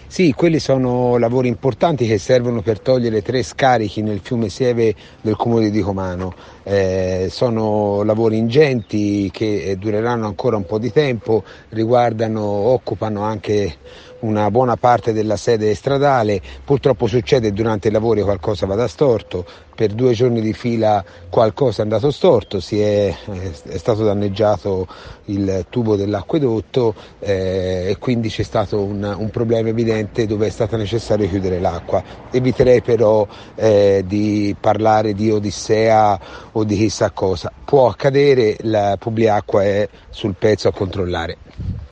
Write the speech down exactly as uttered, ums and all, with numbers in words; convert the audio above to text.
Sì, quelli sono lavori importanti che servono per togliere tre scarichi nel fiume Sieve del comune di Comano. Eh, sono lavori ingenti che dureranno ancora un po' di tempo, riguardano, occupano anche una buona parte della sede stradale. Purtroppo succede durante i lavori qualcosa vada storto, per due giorni di fila qualcosa è andato storto, si è, è stato danneggiato il tubo dell'acquedotto eh, e quindi c'è stato un, un problema evidente dove è stato necessario chiudere l'acqua. Eviterei però eh, di parlare di odissea o di chissà cosa. Può accadere, la Publiacqua è sul pezzo a controllare.